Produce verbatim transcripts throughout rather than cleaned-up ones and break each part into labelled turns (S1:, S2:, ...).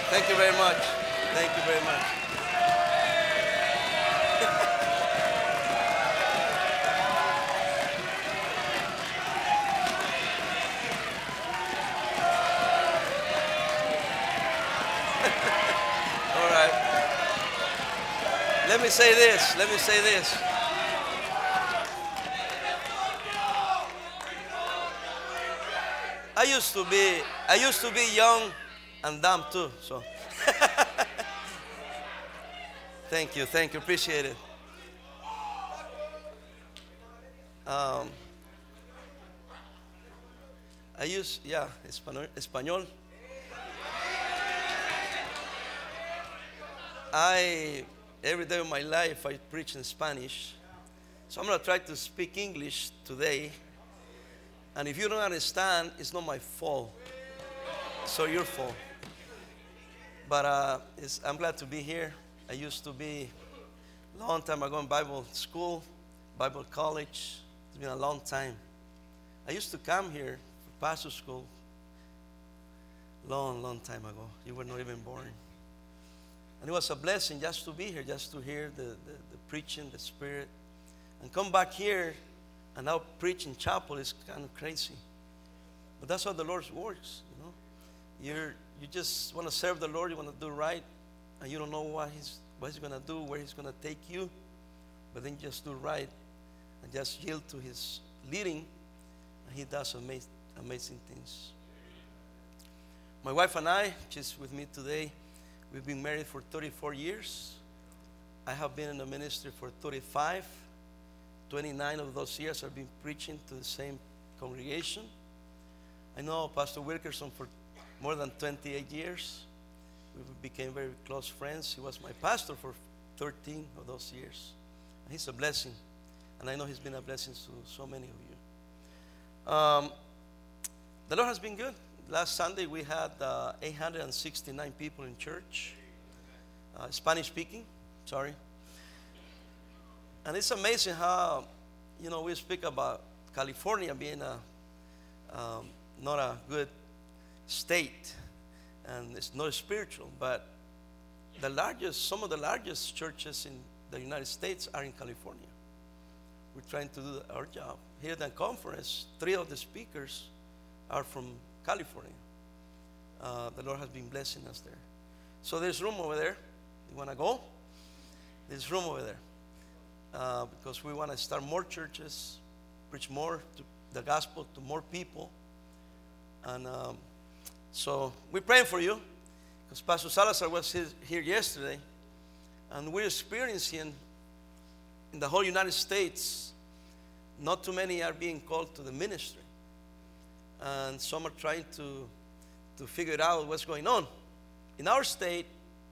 S1: Thank you very much. Thank you very much. All right. Let me say this. Let me say this. I used to be I used to be young and dumb too. So thank you, thank you, appreciate it. Um, I use yeah, Espanol. Espanol. I every day of my life I preach in Spanish, so I'm gonna try to speak English today. And if you don't understand, it's not my fault. It's your fault. But uh, it's, I'm glad to be here. I used to be a long time ago in Bible school, Bible college. It's been a long time. I used to come here for pastor school long, long time ago. You were not even born. And it was a blessing just to be here, just to hear the, the, the preaching, the Spirit. And come back here and now preach in chapel is kind of crazy. But that's how the Lord works, you know. You're, you just want to serve the Lord, you want to do right, and you don't know what He's, what he's going to do, where He's going to take you. But then just do right and just yield to His leading, and He does amazing, amazing things. My wife and I, she's with me today, we've been married for thirty-four years. I have been in the ministry for thirty-five. twenty-nine of those years I've been preaching to the same congregation. I know Pastor Wilkerson for more than twenty-eight years. We became very close friends. He was my pastor for thirteen of those years. And he's a blessing. And I know he's been a blessing to so many of you. Um, the Lord has been good. Last Sunday we had uh, eight hundred sixty-nine people in church. Uh, Spanish speaking, sorry. And it's amazing how, you know, we speak about California being a, um, not a good state, and it's not spiritual, but the largest, some of the largest churches in the United States are in California. We're trying to do our job. Here at the conference, three of the speakers are from California. Uh, the Lord has been blessing us there. So there's room over there. You want to go? There's room over there. Uh, because we want to start more churches, preach more to the gospel to more people. And um, so we're praying for you, because Pastor Salazar was here yesterday, and we're experiencing in the whole United States, not too many are being called to the ministry. And some are trying to, to figure out what's going on. In our state,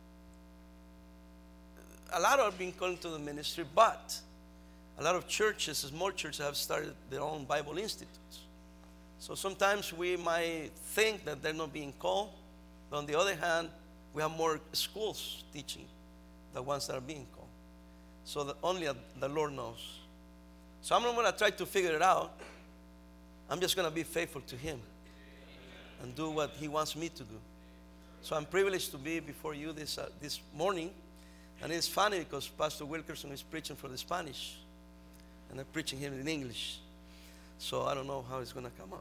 S1: a lot are being called to the ministry, but a lot of churches, small churches, have started their own Bible institutes. So sometimes we might think that they're not being called, but on the other hand, we have more schools teaching the ones that are being called. So that only the Lord knows. So I'm not going to try to figure it out. I'm just going to be faithful to Him and do what He wants me to do. So I'm privileged to be before you this, uh, this morning. And it's funny because Pastor Wilkerson is preaching for the Spanish, and I'm preaching him in English. So I don't know how it's going to come out.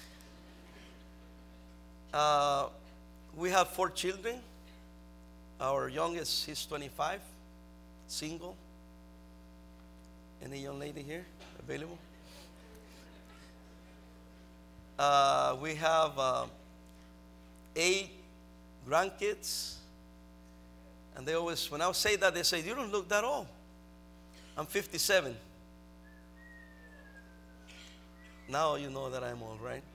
S1: Uh, we have four children. Our youngest, he's twenty-five, single. Any young lady here available? Uh, we have uh, eight grandkids. And they always, when I say that, they say, you don't look that old. I'm fifty-seven. Now you know that I'm old, right?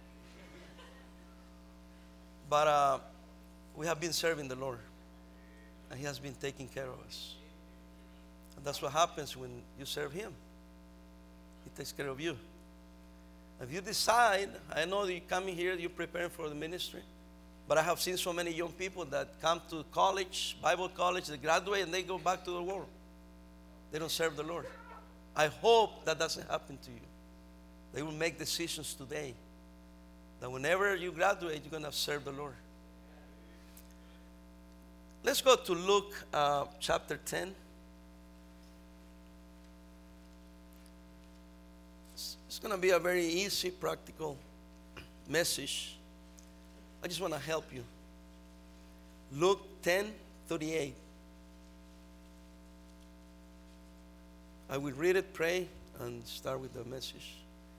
S1: But uh, we have been serving the Lord. And He has been taking care of us. And that's what happens when you serve Him. He takes care of you. If you decide, I know that you're coming here, you're preparing for the ministry. But I have seen so many young people that come to college, Bible college, they graduate, and they go back to the world. They don't serve the Lord. I hope that doesn't happen to you. They will make decisions today that whenever you graduate, you're going to serve the Lord. Let's go to Luke uh, chapter ten. It's, it's going to be a very easy, practical message. I just want to help you. Luke ten thirty-eight. I will read it, pray, and start with the message.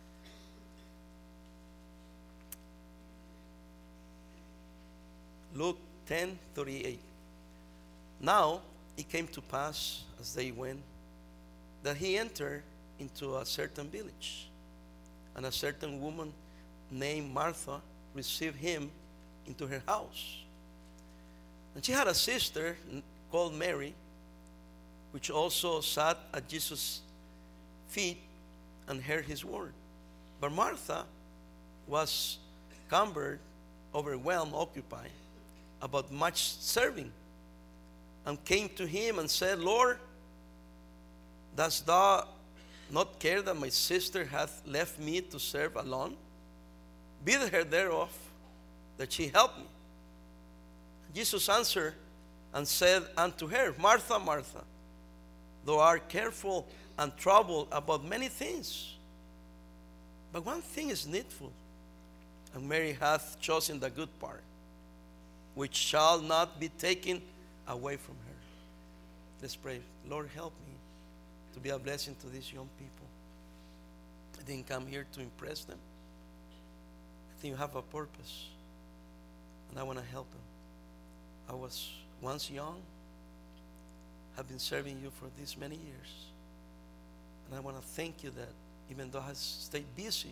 S1: Luke ten thirty-eight. Now it came to pass as they went that he entered into a certain village, and a certain woman named Martha received him into her house. And she had a sister called Mary, which also sat at Jesus' feet and heard his word. But Martha was cumbered, overwhelmed, occupied about much serving, and came to him and said, Lord, dost thou not care that my sister hath left me to serve alone? Bid her thereof, that she help me. Jesus answered and said unto her, Martha, Martha, thou art careful and troubled about many things, but one thing is needful, and Mary hath chosen the good part, which shall not be taken away from her. Let's pray. Lord, help me to be a blessing to these young people. I didn't come here to impress them. I think you have a purpose, and I want to help them. I was once young, have been serving you for these many years, and I want to thank you that even though I have stayed busy,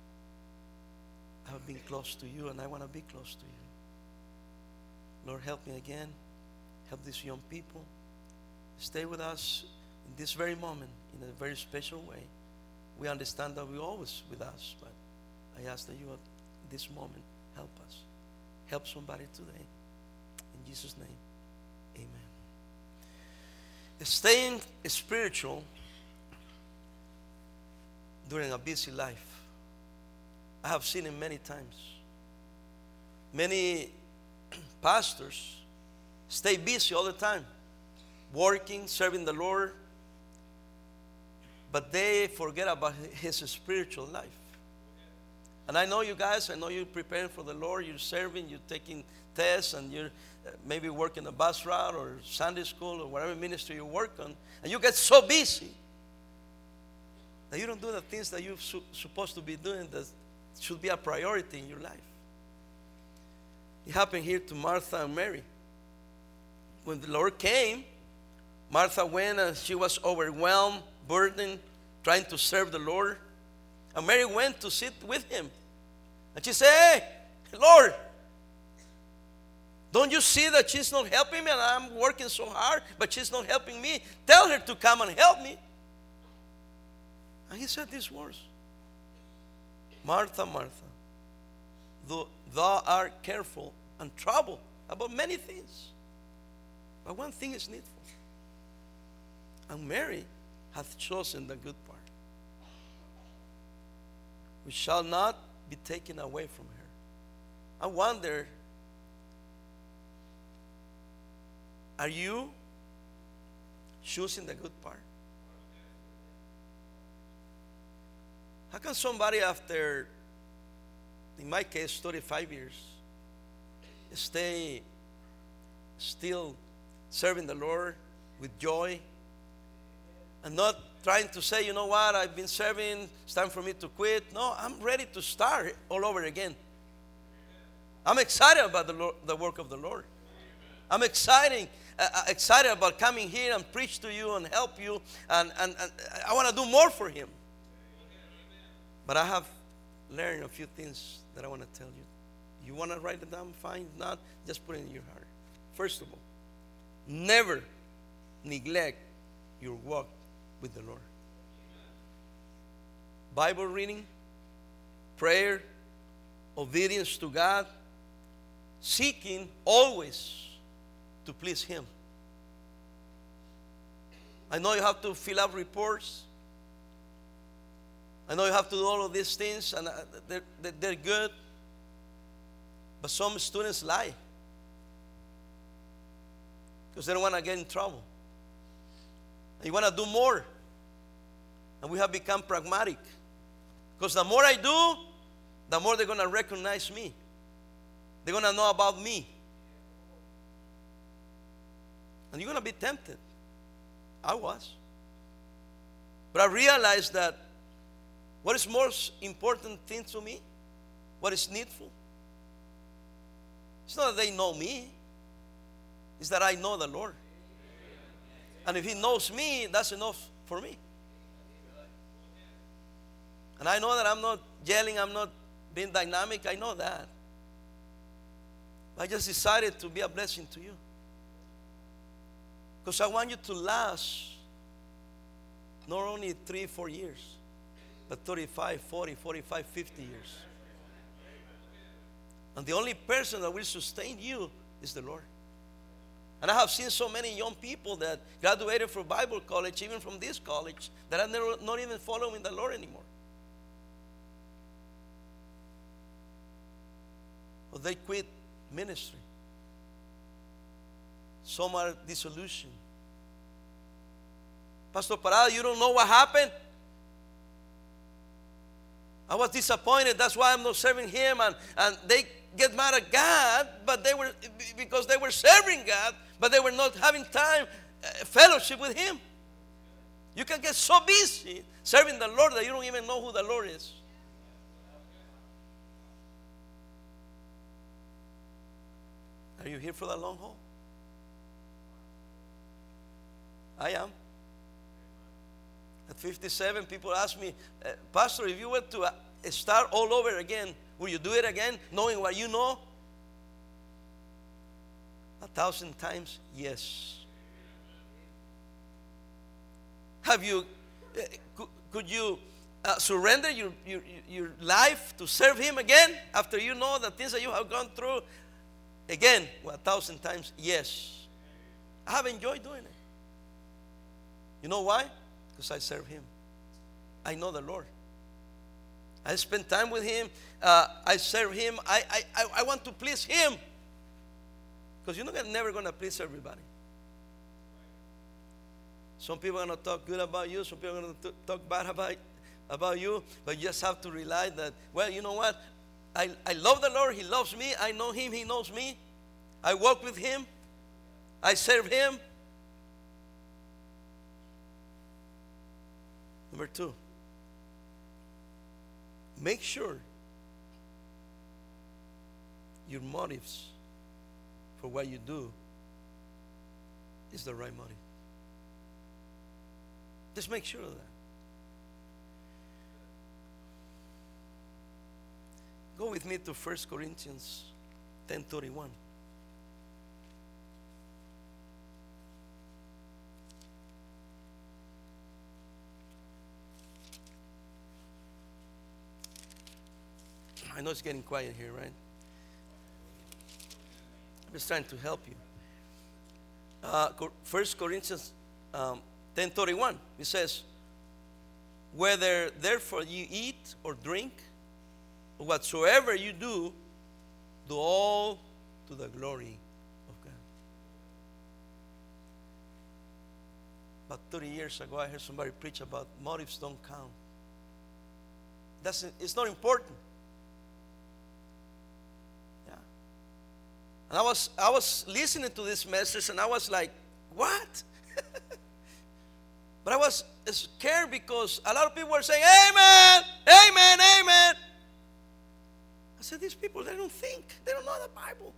S1: I have been close to you, and I want to be close to you. Lord, help me again. Help these young people. Stay with us in this very moment in a very special way. We understand that we're always with us, but I ask that you at this moment help us. Help somebody today. In Jesus' name, amen. Staying spiritual during a busy life. I have seen it many times. Many pastors stay busy all the time, working, serving the Lord, but they forget about his spiritual life. And I know you guys, I know you're preparing for the Lord, you're serving, you're taking tests, and you're uh, maybe working a bus route or Sunday school or whatever ministry you work on, and you get so busy that you don't do the things that you're su- supposed to be doing that should be a priority in your life. It happened here to Martha and Mary. When the Lord came, Martha went and she was overwhelmed, burdened, trying to serve the Lord. And Mary went to sit with him. And she said, hey, Lord, don't you see that she's not helping me and I'm working so hard, but she's not helping me? Tell her to come and help me. And he said these words, Martha, Martha, thou, thou art careful and troubled about many things, but one thing is needful. And Mary hath chosen the good part, which shall not be taken away from her. I wonder, are you choosing the good part? How can somebody after, in my case, thirty-five years, stay still serving the Lord with joy and not trying to say, you know what, I've been serving, it's time for me to quit. No, I'm ready to start all over again. I'm excited about the, Lord, the work of the Lord. I'm excited, uh, excited about coming here and preach to you and help you, and, and, and I want to do more for Him. But I have learned a few things that I want to tell you. You want to write it down? Fine. If not, just put it in your heart. First of all, never neglect your walk with the Lord. Bible reading, prayer, obedience to God, seeking always to please Him. I know you have to fill out reports. I know you have to do all of these things, and they're, they're good. But some students lie. because they don't want to get in trouble. And you want to do more. And we have become pragmatic. Because the more I do, the more they're going to recognize me. They're going to know about me. And you're going to be tempted. I was. But I realized that what is most important thing to me, what is needful, it's not that they know me. It's that I know the Lord. And if He knows me, that's enough for me. And I know that I'm not yelling, I'm not being dynamic. I know that. I just decided to be a blessing to you. Because I want you to last not only three, four years, but thirty-five, forty, forty-five, fifty years. And the only person that will sustain you is the Lord. And I have seen so many young people that graduated from Bible college, even from this college, that are never, not even following the Lord anymore. Or they quit ministry. Some are disillusioned. Pastor Parada, you don't know what happened? I was disappointed. That's why I'm not serving Him. And, and they get mad at God, but they were because they were serving God, but they were not having time, uh, fellowship with Him. You can get so busy serving the Lord that you don't even know who the Lord is. Are you here for the long haul? I am. At fifty-seven, people ask me, uh, Pastor, if you were to uh, start all over again, will you do it again, knowing what you know? A thousand times, yes. Have you, uh, could, could you uh, surrender your, your, your life to serve Him again after you know the things that you have gone through? Again, well, a thousand times, yes. I have enjoyed doing it. You know why? Because I serve Him. I know the Lord. I spend time with Him. Uh, I serve Him. I, I, I want to please Him. Because you're not never going to please everybody. Some people are going to talk good about you. Some people are going to talk bad about, about you. But you just have to realize that, well, you know what? I, I love the Lord. He loves me. I know Him. He knows me. I walk with Him. I serve Him. Number two, make sure your motives for what you do is the right motive. Just make sure of that. Go with me to First Corinthians ten thirty-one. I know it's getting quiet here, right? I'm just trying to help you. Uh, First Corinthians um, ten thirty-one, it says, whether therefore you eat or drink, or whatsoever you do, do all to the glory of God. About thirty years ago, I heard somebody preach about motives don't count. That's, it's not important. And I was, I was listening to this message and I was like, what? But I was scared because a lot of people were saying, amen, amen, amen. I said, these people, they don't think. They don't know the Bible.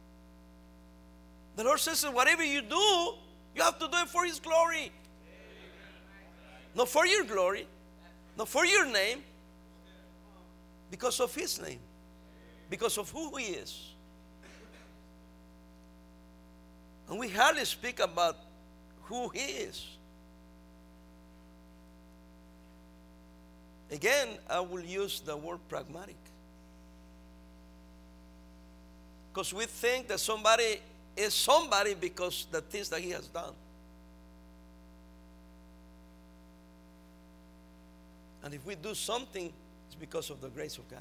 S1: The Lord says that whatever you do, you have to do it for His glory. Not for your glory, not for your name, because of His name, because of who He is. And we hardly speak about who He is. Again, I will use the word pragmatic. Because we think that somebody is somebody because the things that he has done. And if we do something, it's because of the grace of God.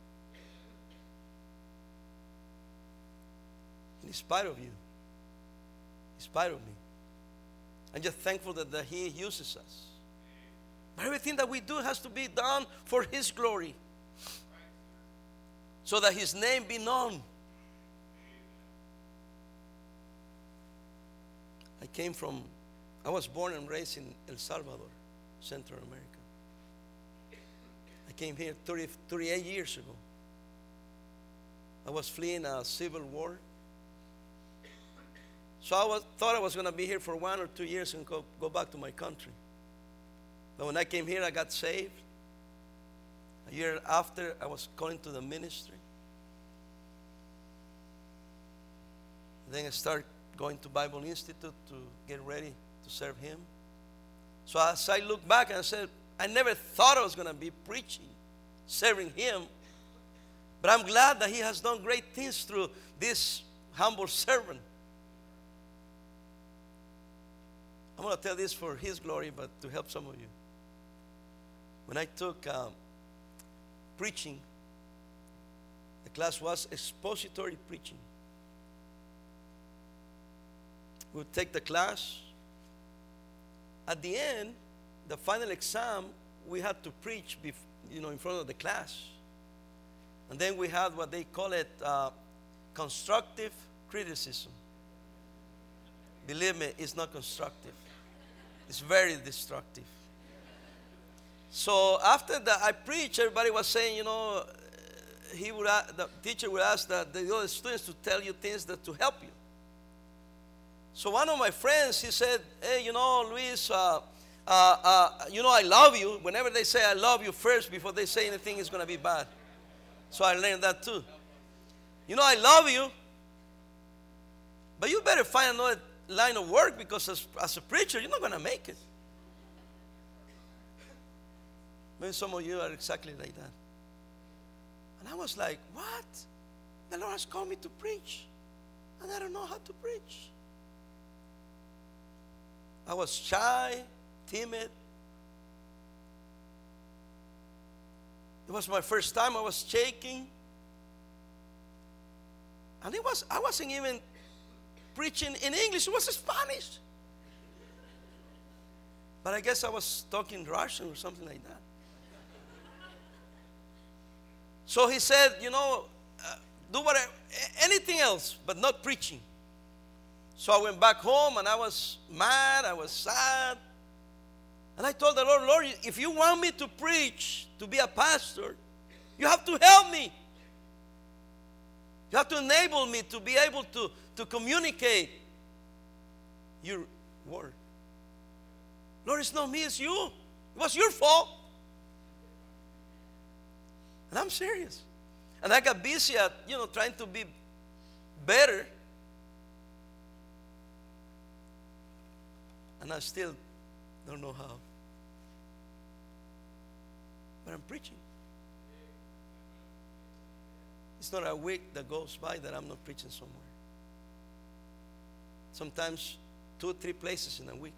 S1: In spite of you, in spite of me. I'm just thankful that, that He uses us. But everything that we do has to be done for His glory, so that His name be known. I came from, I was born and raised in El Salvador, Central America. I came here thirty, thirty-eight years ago. I was fleeing a civil war. So I was, thought I was going to be here for one or two years and go, go back to my country. But when I came here, I got saved. A year after, I was calling to the ministry. Then I started going to Bible Institute to get ready to serve Him. So as I look back and I said, I never thought I was going to be preaching, serving Him. But I'm glad that He has done great things through this humble servant. I'm going to tell this for His glory, but to help some of you. When I took um, preaching, the class was expository preaching. We would take the class. At the end, the final exam, we had to preach, bef- you know, in front of the class. And then we had what they call it uh, constructive criticism. Believe me, it's not constructive. It's very destructive. So after that I preached, everybody was saying, you know, he would, the teacher would ask the, the other students to tell you things that to help you. So one of my friends, he said, hey, you know, Luis, uh, uh, uh, you know, I love you. Whenever they say I love you first, before they say anything, it's going to be bad. So I learned that too. You know, I love you, but you better find another line of work, because as, as a preacher, you're not going to make it. Maybe some of you are exactly like that. And I was like, what? The Lord has called me to preach, and I don't know how to preach. I was shy, timid. It was my first time. I was shaking. And it was, I wasn't even preaching in English. It was in Spanish. But I guess I was talking Russian or something like that. So he said, you know, uh, do whatever, anything else, but not preaching. So I went back home, and I was mad, I was sad. And I told the Lord, Lord, if you want me to preach, to be a pastor, you have to help me. You have to enable me to be able to, to communicate your word. Lord, it's not me, it's you. It was your fault. And I'm serious. And I got busy at, you know, trying to be better. And I still don't know how. But I'm preaching. It's not a week that goes by that I'm not preaching somewhere. Sometimes two or three places in a week.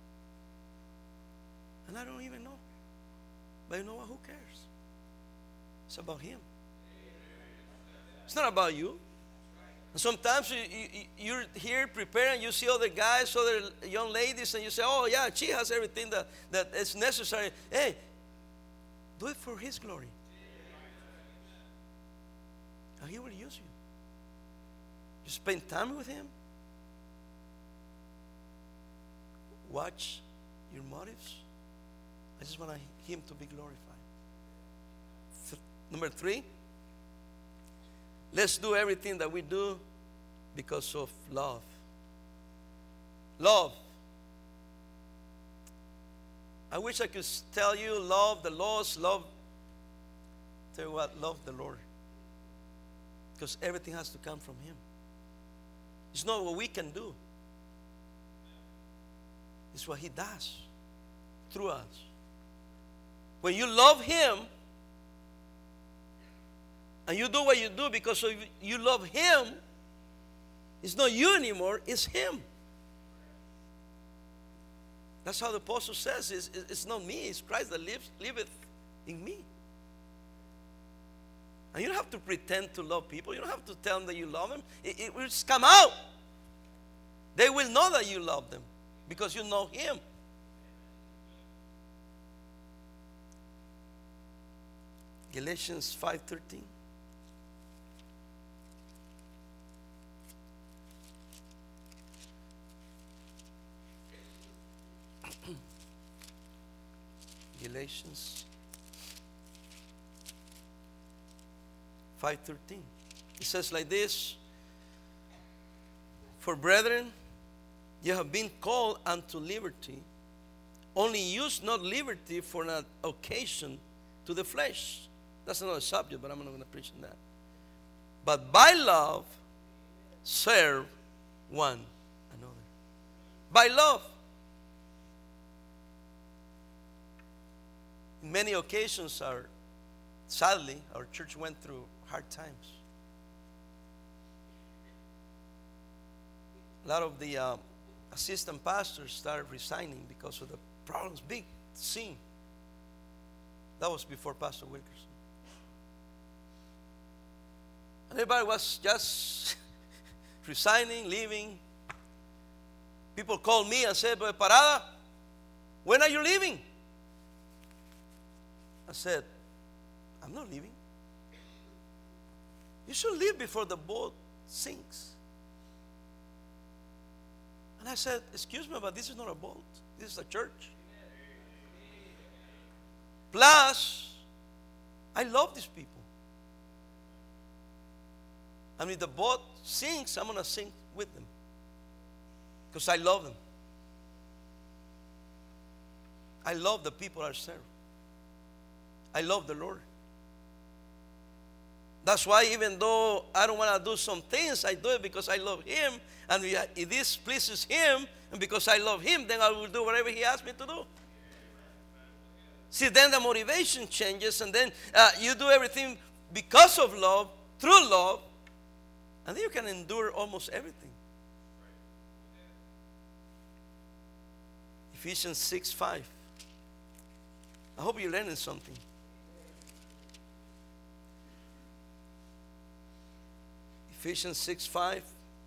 S1: And I don't even know. But you know what? Who cares? It's about Him. It's not about you. And sometimes you, you, you're here preparing, you see other guys, other young ladies, and you say, oh yeah, she has everything that, that is necessary. Hey, do it for His glory. And He will use you. You spend time with Him. Watch your motives. I just want Him to be glorified. Th- number three, let's do everything that we do because of love. Love. I wish I could tell you, love the lost, love, tell you what, love the Lord. Because everything has to come from Him. It's not what we can do. It's what He does through us. When you love Him, and you do what you do because of you love Him, it's not you anymore, it's Him. That's how the apostle says, it's, it's not me, it's Christ that lives, liveth in me. And you don't have to pretend to love people. You don't have to tell them that you love them. It, it will just come out. They will know that you love them because you know Him. Galatians five thirteen. Galatians five thirteen. It says like this: For brethren, you have been called unto liberty. Only use not liberty for an occasion to the flesh. That's another subject, but I'm not going to preach on that. But by love, serve one another. By love. In many occasions, our, sadly, our church went through hard times. A lot of the uh, assistant pastors started resigning because of the problems, big sin. That was before Pastor Wilkerson. And everybody was just resigning, leaving. People called me and said, "But Parada, when are you leaving?" I said, "I'm not leaving. You should leave before the boat sinks." And I said, "Excuse me, but this is not a boat. This is a church. Plus, I love these people. And if the boat sinks, I'm going to sink with them. Because I love them. I love the people I serve. I love the Lord. That's why even though I don't want to do some things, I do it because I love Him. And if this pleases Him, and because I love Him, then I will do whatever He asks me to do. See, then the motivation changes, and then uh, you do everything because of love, through love, and then you can endure almost everything. Ephesians six five. I hope you're learning something. Ephesians six five.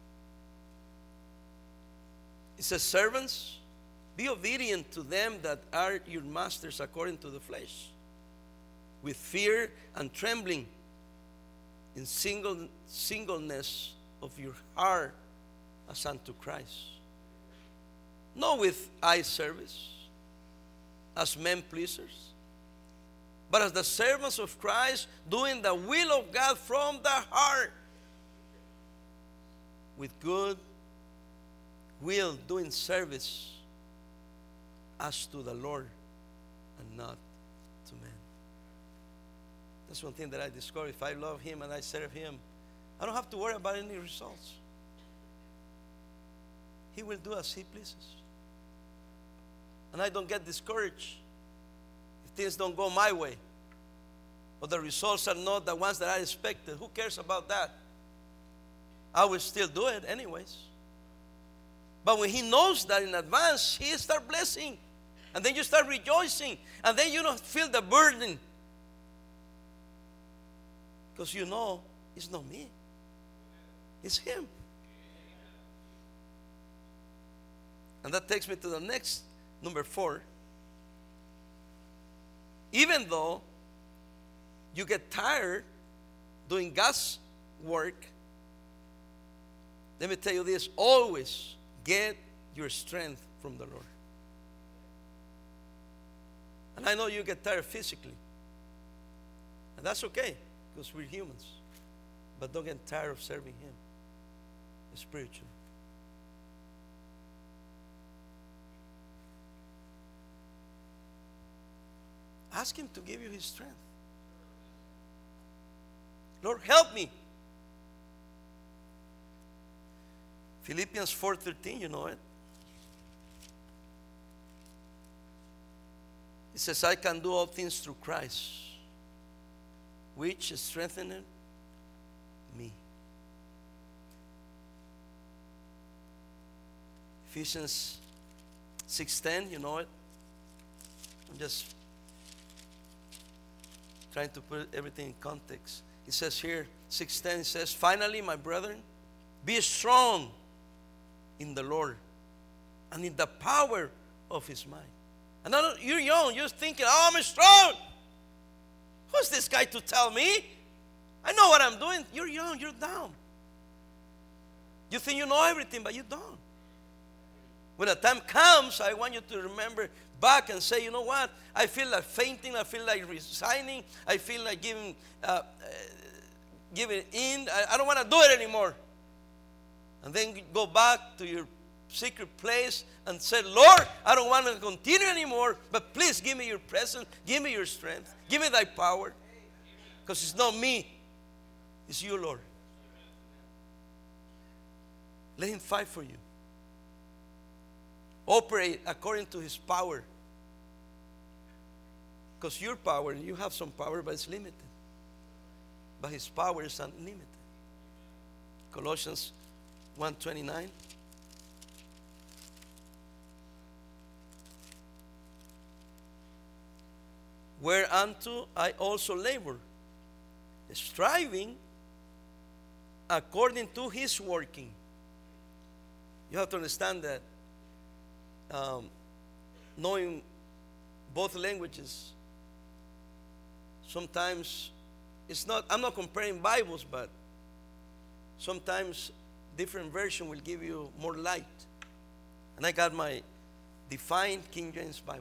S1: It says, "Servants, be obedient to them that are your masters according to the flesh, with fear and trembling, in single, singleness of your heart as unto Christ. Not with eye service, as men pleasers, but as the servants of Christ, doing the will of God from the heart, with good will, doing service as to the Lord and not to men." That's one thing that I discovered. If I love Him and I serve Him, I don't have to worry about any results. He will do as He pleases. And I don't get discouraged if things don't go my way, or the results are not the ones that I expected. Who cares about that? I will still do it anyways. But when He knows that in advance, He starts blessing. And then you start rejoicing. And then you don't feel the burden. Because you know it's not me. It's Him. And that takes me to the next, number four. Even though you get tired doing God's work, let me tell you this: always get your strength from the Lord. And I know you get tired physically, and that's okay because we're humans. But don't get tired of serving Him spiritually. Ask Him to give you His strength. Lord, help me. Philippians four thirteen, you know it. It says, "I can do all things through Christ, which strengtheneth me." Ephesians six ten, you know it. I'm just trying to put everything in context. It says here, six ten, it says, "Finally, my brethren, be strong in the Lord and in the power of his might. And I know you're young, you're thinking, oh, I'm strong. Who's this guy to tell me? I know what I'm doing. You're young, you're down. You think you know everything, but you don't. When the time comes, I want you to remember back and say, you know what? I feel like fainting. I feel like resigning. I feel like giving, uh, uh, giving in. I, I don't want to do it anymore. And then go back to your secret place and say, Lord, I don't want to continue anymore, but please give me your presence. Give me your strength. Give me thy power. Because it's not me. It's you, Lord. Let him fight for you. Operate according to his power. Because your power, you have some power, but it's limited. But his power is unlimited. Colossians one twenty-nine. Whereunto I also labor, striving according to his working. You have to understand that um, knowing both languages, sometimes it's not, I'm not comparing Bibles, but sometimes different version will give you more light. And I got my Defined King James Bible.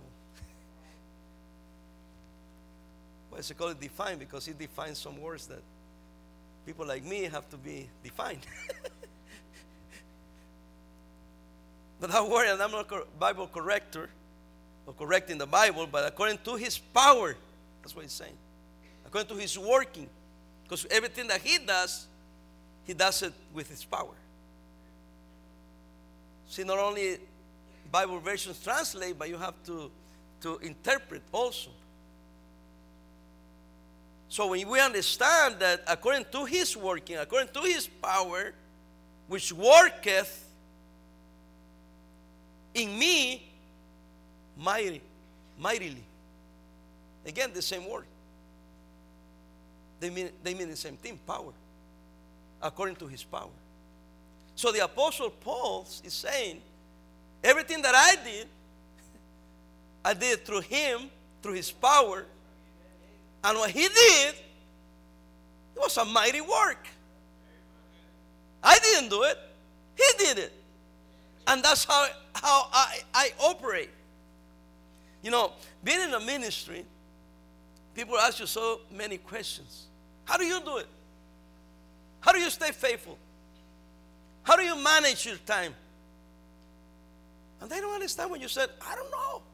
S1: Why is it called defined? Because it defines some words that people like me have to be defined. But don't worry, I'm not a Bible corrector or correcting the Bible, but according to his power, that's what he's saying. According to his working. Because everything that he does, he does it with his power. See, not only Bible versions translate, but you have to, to interpret also. So when we understand that according to his working, according to his power, which worketh in me mighty, mightily. Again, the same word. They mean, they mean the same thing, power. According to his power. So the Apostle Paul is saying, everything that I did, I did through him, through his power. And what he did, it was a mighty work. I didn't do it. He did it. And that's how, how I, I operate. You know, being in a ministry, people ask you so many questions. How do you do it? How do you stay faithful? How do you manage your time? And they don't understand when you said, I don't know.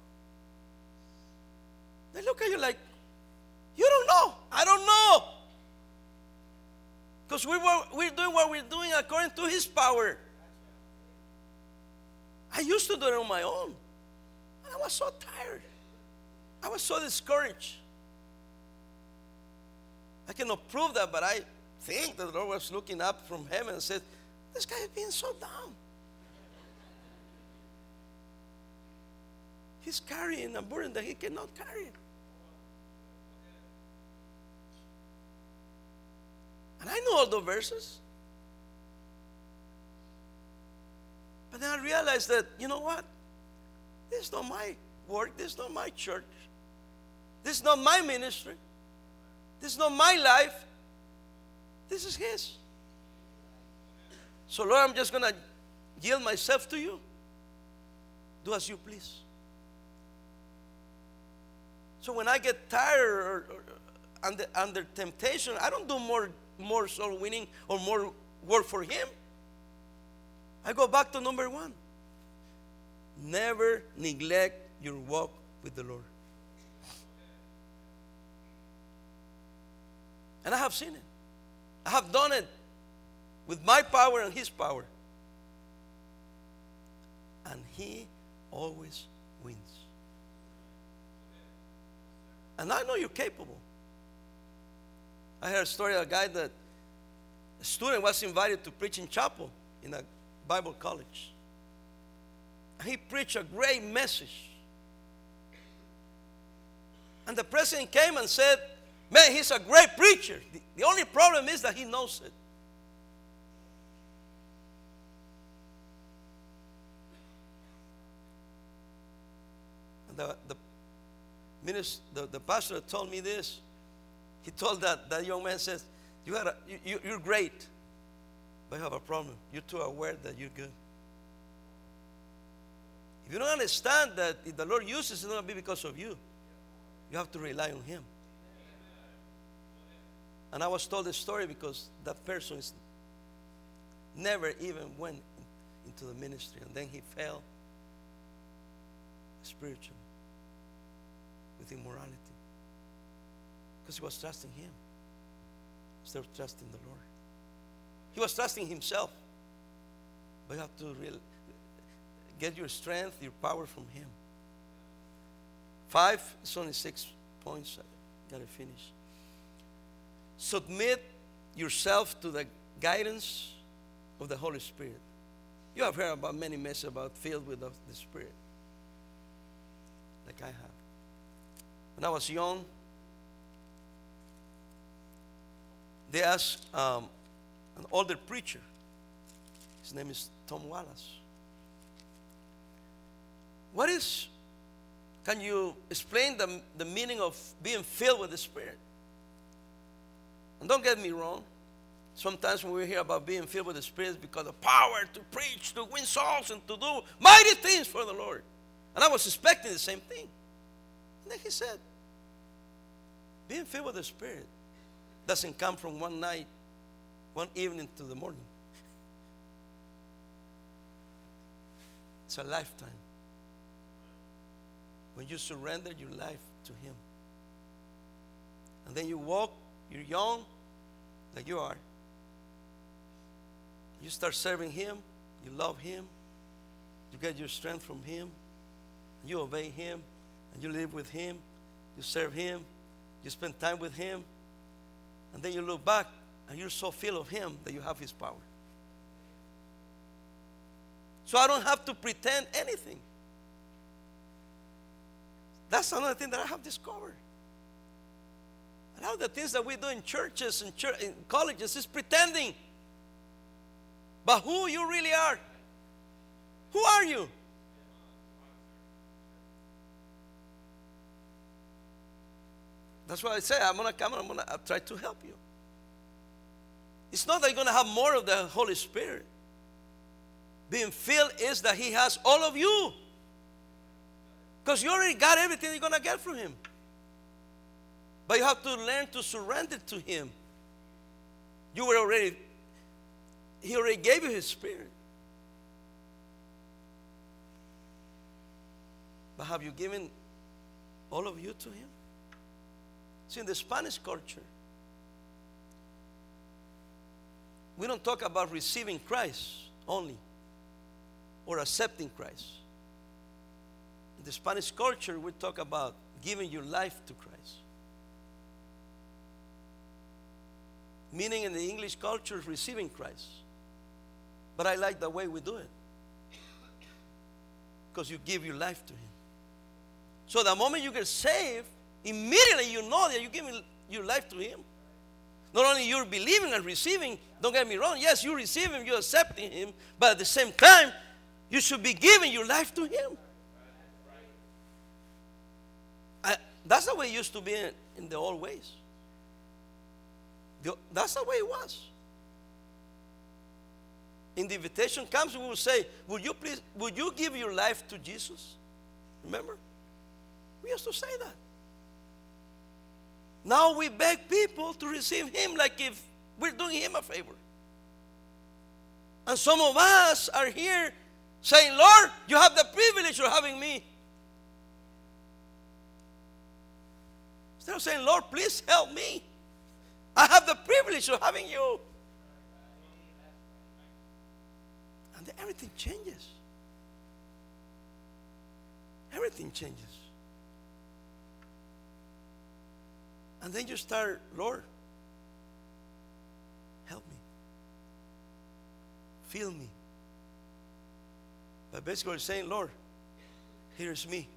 S1: They look at you like, you don't know. I don't know. Because we were, we're doing what we're doing according to his power. I used to do it on my own. And I was so tired. I was so discouraged. I cannot prove that, but I think that the Lord was looking up from heaven and said, this guy is being so down. He's carrying a burden that he cannot carry. And I know all the verses. But then I realized that, you know what? This is not my work. This is not my church. This is not my ministry. This is not my life. This is his. So, Lord, I'm just going to yield myself to you. Do as you please. So when I get tired or, or under, under temptation, I don't do more, more soul winning or more work for him. I go back to number one. Never neglect your walk with the Lord. And I have seen it. I have done it with my power and his power. And he always wins. And I know you're capable. I heard a story of a guy that a student was invited to preach in chapel in a Bible college. He preached a great message. And the president came and said, man, he's a great preacher. The, the only problem is that he knows it. the, the, minister, the, the pastor that told me this, he told that, that young man, says, you gotta, you, you, you're great, but you have a problem. You're too aware that you're good. If you don't understand that if the Lord uses it, it's not going to be because of you. You have to rely on Him. And I was told this story because that person is never even went into the ministry. And then he fell spiritually with immorality. Because he was trusting Him instead of trusting the Lord. He was trusting himself. But you have to really get your strength, your power from Him. Five, it's only six points. I got to finish. Submit yourself to the guidance of the Holy Spirit. You have heard about many messages about filled with the Spirit, like I have. When I was young, they asked um, an older preacher. His name is Tom Wallace. What is, can you explain the, the meaning of being filled with the Spirit? And don't get me wrong. Sometimes when we hear about being filled with the Spirit, it's because of power to preach, to win souls, and to do mighty things for the Lord. And I was expecting the same thing. And then he said, being filled with the Spirit doesn't come from one night, one evening to the morning. It's a lifetime. When you surrender your life to Him. And then you walk, you're young, like you are. You start serving Him, you love Him, you get your strength from Him, you obey Him, and you live with Him, you serve Him, you spend time with Him, and then you look back and you're so filled of Him that you have His power. So I don't have to pretend anything. That's another thing that I have discovered. A lot of the things that we do in churches and church, in colleges is pretending. But who you really are? Who are you? That's why I say I'm going to come and I'm going to try to help you. It's not that you're going to have more of the Holy Spirit. Being filled is that He has all of you. Because you already got everything you're going to get from Him. But you have to learn to surrender to Him. You were already, He already gave you His Spirit. But have you given all of you to Him? See, in the Spanish culture, we don't talk about receiving Christ only or accepting Christ. In the Spanish culture, we talk about giving your life to Christ. Meaning in the English culture, receiving Christ. But I like the way we do it. Because you give your life to Him. So the moment you get saved, immediately you know that you're giving your life to Him. Not only you're believing and receiving, don't get me wrong, yes, you receive Him, you're accepting Him, but at the same time, you should be giving your life to Him. I, that's the way it used to be in, in the old ways. The, that's the way it was. In the invitation comes, we will say, would you please, would you give your life to Jesus? Remember? We used to say that. Now we beg people to receive Him like if we're doing Him a favor. And some of us are here saying, Lord, you have the privilege of having me. Instead of saying, Lord, please help me. I have the privilege of having you. And then everything changes. Everything changes. And then you start, Lord, help me. Fill me. But basically you're saying, Lord, here's me.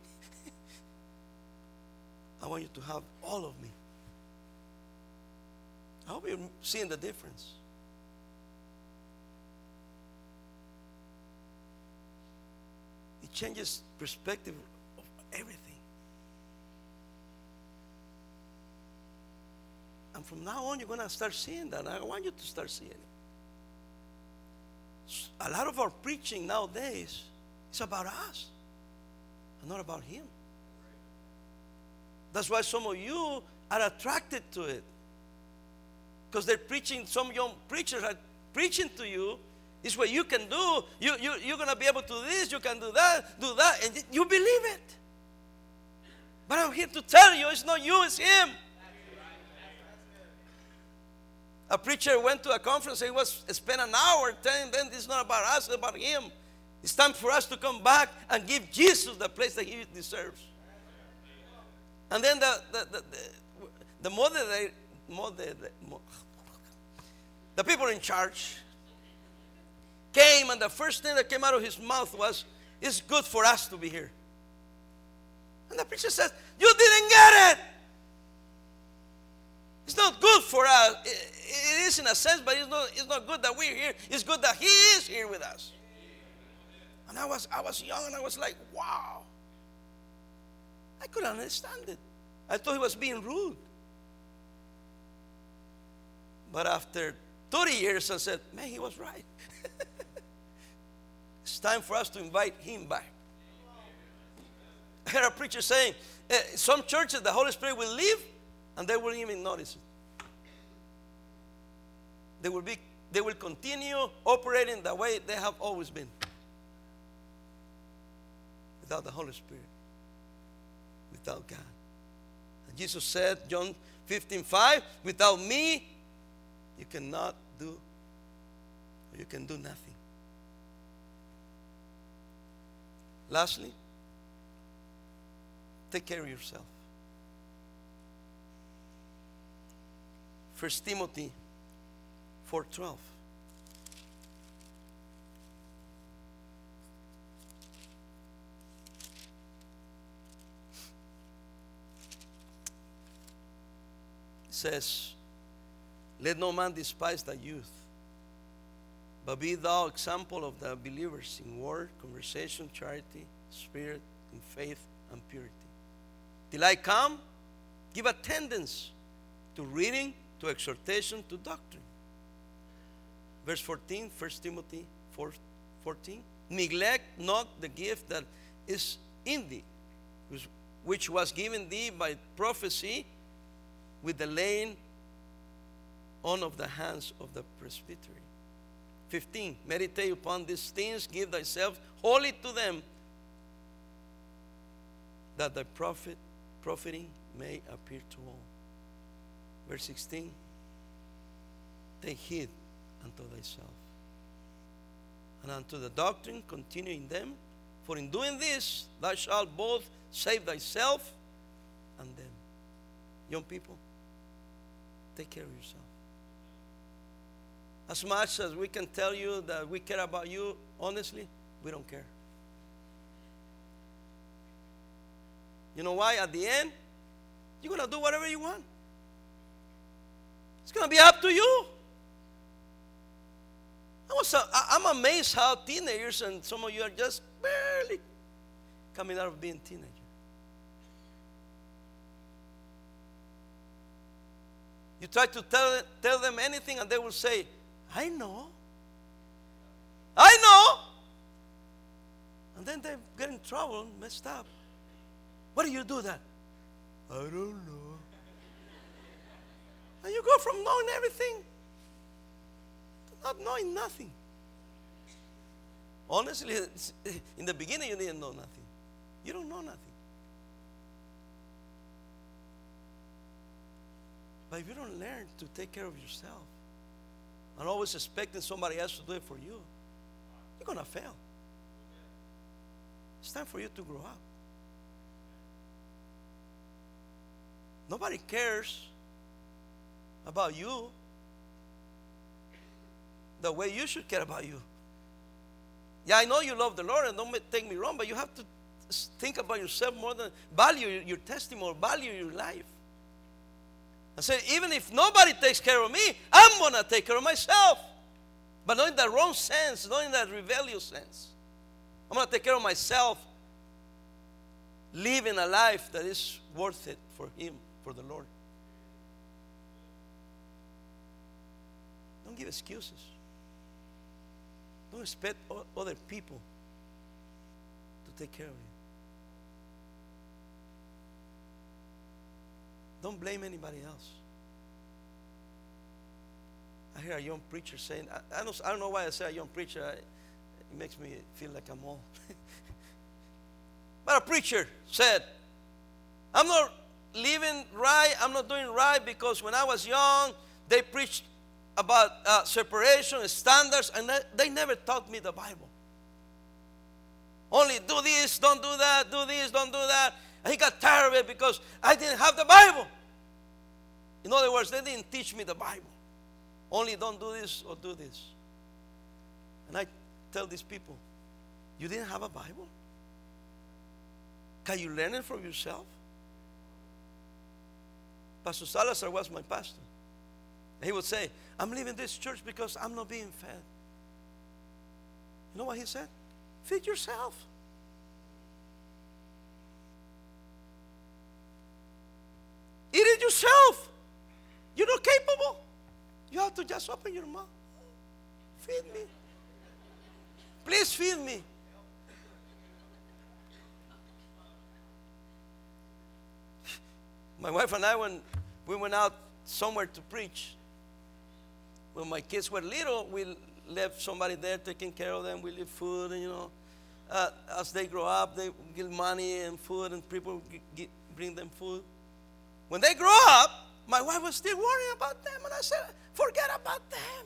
S1: I want you to have all of me. I hope you're seeing the difference. It changes perspective of everything. And from now on, you're going to start seeing that. I want you to start seeing it. A lot of our preaching nowadays is about us and not about Him. That's why some of you are attracted to it. Because they're preaching, some young preachers are preaching to you. It's what you can do. You, you, you're going to be able to do this, you can do that, do that, and you believe it. But I'm here to tell you, it's not you, it's Him. A preacher went to a conference and he was spent an hour telling them it's not about us, it's about Him. It's time for us to come back and give Jesus the place that He deserves. And then the the the, the, the moderate, moderate, the people in charge came, and the first thing that came out of his mouth was, "It's good for us to be here." And the preacher says, "You didn't get it. It's not good for us. It, it is in a sense, but it's not, it's not good that we're here. It's good that He is here with us." And I was, I was young, and I was like, wow. I couldn't understand it. I thought he was being rude. But after thirty years, I said, man, he was right. It's time for us to invite Him back. I heard a preacher saying, uh, some churches, the Holy Spirit will leave, and they won't even notice it. They will be, they will continue operating the way they have always been, without the Holy Spirit, without God. And Jesus said, John fifteen five, without me, you cannot do, or you can do nothing. Lastly, take care of yourself. First Timothy four twelve. It says, let no man despise thy youth, but be thou example of the believers in word, conversation, charity, spirit, in faith, and purity. Till I come, give attendance to reading, to exhortation, to doctrine. Verse fourteen, First Timothy four fourteen. Neglect not the gift that is in thee, which was given thee by prophecy with the laying on of the hands of the presbytery. fifteen. Meditate upon these things, give thyself wholly to them, that thy profit, profiting may appear to all. Verse sixteen. Take heed unto thyself, and unto the doctrine continue in them, for in doing this thou shalt both save thyself and them. Young people, take care of yourself. As much as we can tell you that we care about you, honestly, we don't care. You know why? At the end, you're going to do whatever you want. It's going to be up to you. I was, I'm amazed how teenagers, and some of you are just barely coming out of being teenagers. You try to tell, tell them anything, and they will say, I know. I know. And then they get in trouble, messed up. Why do you do that? I don't know. And you go from knowing everything to not knowing nothing. Honestly, in the beginning you didn't know nothing. You don't know nothing. But if you don't learn to take care of yourself and always expecting somebody else to do it for you, you're going to fail. It's time for you to grow up. Nobody cares about you the way you should care about you. Yeah, I know you love the Lord, and don't take me wrong, but you have to think about yourself more than value your testimony, value your life. I say, even if nobody takes care of me, I'm going to take care of myself. But not in the wrong sense, not in that rebellious sense. I'm going to take care of myself, living a life that is worth it for Him, for the Lord. Don't give excuses. Don't expect other people to take care of you. Don't blame anybody else. I hear a young preacher saying, I, I, don't, I don't know why I say a young preacher. I, it makes me feel like I'm old. But a preacher said, I'm not living right, I'm not doing right because when I was young, they preached about uh, separation, standards, and they never taught me the Bible. Only do this, don't do that, do this, don't do that. And he got tired of it because I didn't have the Bible. In other words, they didn't teach me the Bible. Only don't do this or do this. And I tell these people, you didn't have a Bible? Can you learn it from yourself? Pastor Salazar was my pastor. And he would say, I'm leaving this church because I'm not being fed. You know what he said? Feed yourself. Eat it yourself. You're not capable. You have to just open your mouth. Feed me. Please feed me. My wife and I, when we went out somewhere to preach, when my kids were little, we left somebody there taking care of them. We leave food, and you know, uh, as they grow up, they give money and food, and people g- g- bring them food. When they grow up, my wife was still worrying about them, and I said, forget about them.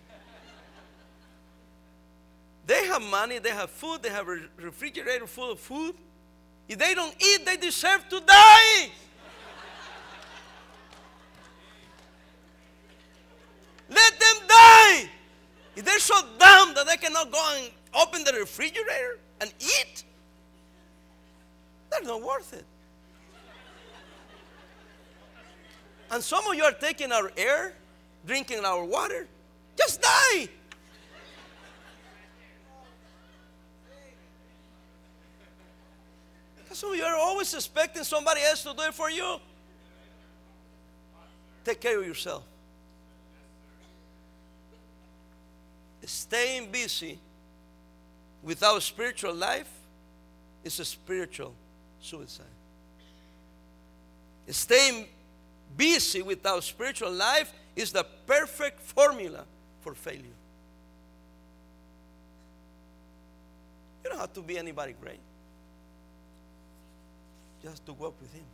S1: They have money, they have food, they have a refrigerator full of food. If they don't eat, they deserve to die. Let them die. If they're so dumb that they cannot go and open the refrigerator and eat, they're not worth it. And some of you are taking our air, drinking our water. Just die. Some of you are always expecting somebody else to do it for you. Take care of yourself. Staying busy without spiritual life is a spiritual suicide. Staying busy without spiritual life is the perfect formula for failure. You don't have to be anybody great. You have to walk with Him.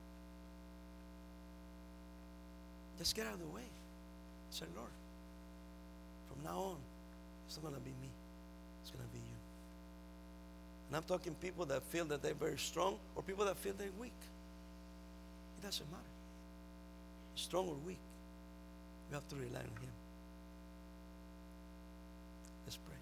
S1: Just get out of the way. Say, Lord, from now on, it's not going to be me. It's going to be you. And I'm talking people that feel that they're very strong or people that feel they're weak. It doesn't matter. Strong or weak, you have to rely on Him. Let's pray.